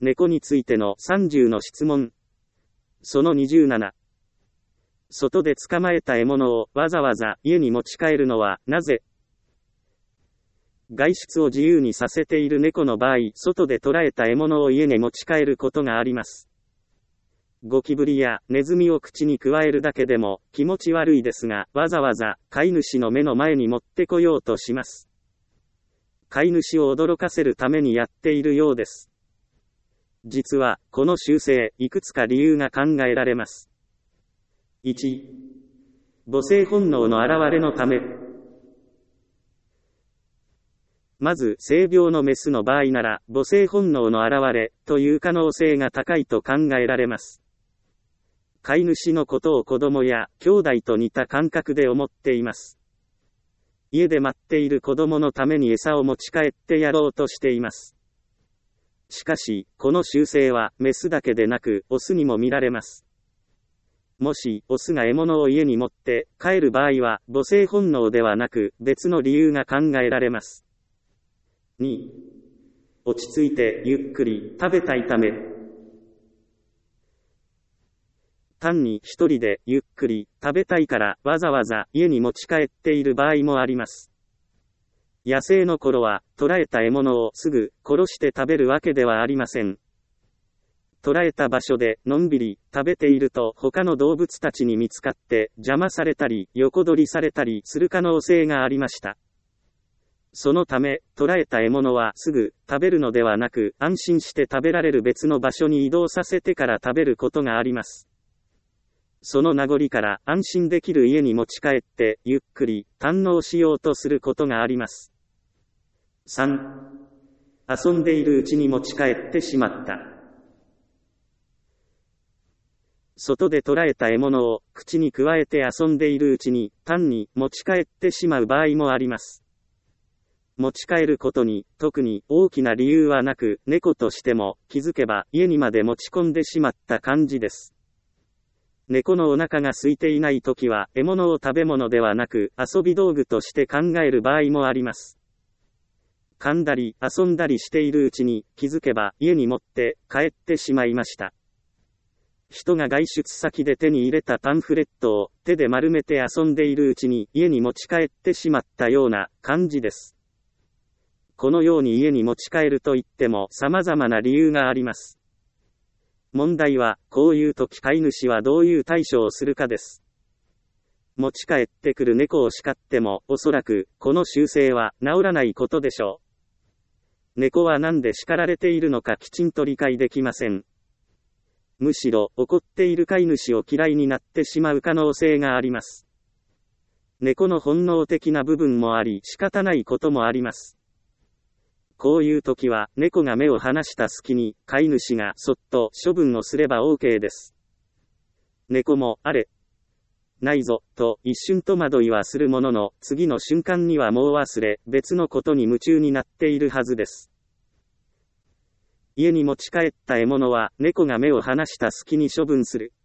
猫についての30の質問。その27。外で捕まえた獲物をわざわざ家に持ち帰るのはなぜ？外出を自由にさせている猫の場合、外で捕らえた獲物を家に持ち帰ることがあります。ゴキブリやネズミを口に加えるだけでも気持ち悪いですが、わざわざ飼い主の目の前に持ってこようとします。飼い主を驚かせるためにやっているようです。実は、この習性、いくつか理由が考えられます。1、母性本能の現れのため。まず、性病のメスの場合なら、母性本能の現れ、という可能性が高いと考えられます。飼い主のことを子供や兄弟と似た感覚で思っています。家で待っている子供のために餌を持ち帰ってやろうとしています。しかし、この習性はメスだけでなく、オスにも見られます。もし、オスが獲物を家に持って帰る場合は、母性本能ではなく、別の理由が考えられます。2、落ち着いてゆっくり食べたいため。単に一人でゆっくり食べたいからわざわざ家に持ち帰っている場合もあります。野生の頃は捕らえた獲物をすぐ殺して食べるわけではありません。捕らえた場所でのんびり食べていると他の動物たちに見つかって邪魔されたり横取りされたりする可能性がありました。そのため、捕らえた獲物はすぐ食べるのではなく安心して食べられる別の場所に移動させてから食べることがあります。その名残から安心できる家に持ち帰ってゆっくり堪能しようとすることがあります。3、遊んでいるうちに持ち帰ってしまった。外で捕らえた獲物を口に加えて遊んでいるうちに単に持ち帰ってしまう場合もあります。持ち帰ることに特に大きな理由はなく、猫としても気づけば家にまで持ち込んでしまった感じです。猫のお腹が空いていないときは獲物を食べ物ではなく遊び道具として考える場合もあります。噛んだり遊んだりしているうちに気づけば家に持って帰ってしまいました。人が外出先で手に入れたパンフレットを手で丸めて遊んでいるうちに家に持ち帰ってしまったような感じです。このように家に持ち帰るといっても様々な理由があります。問題は、こういう時飼い主はどういう対処をするかです。持ち帰ってくる猫を叱っても、おそらく、この習性は治らないことでしょう。猫はなんで叱られているのかきちんと理解できません。むしろ、怒っている飼い主を嫌いになってしまう可能性があります。猫の本能的な部分もあり、仕方ないこともあります。こういう時は、猫が目を離した隙に、飼い主がそっと処分をすれば OK です。猫も、あれ、ないぞ、と一瞬戸惑いはするものの、次の瞬間にはもう忘れ、別のことに夢中になっているはずです。家に持ち帰った獲物は、猫が目を離した隙に処分する。